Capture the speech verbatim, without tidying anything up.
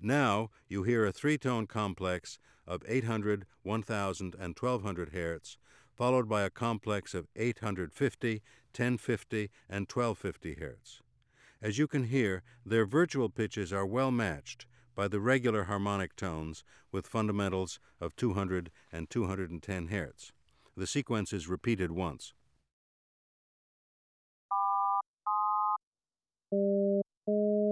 Now you hear a three-tone complex of eight hundred, one thousand, and twelve hundred hertz, followed by a complex of eight hundred fifty, ten fifty, and twelve fifty hertz. As you can hear, their virtual pitches are well matched by the regular harmonic tones with fundamentals of two hundred and two hundred ten hertz. The sequence is repeated once. Thank you.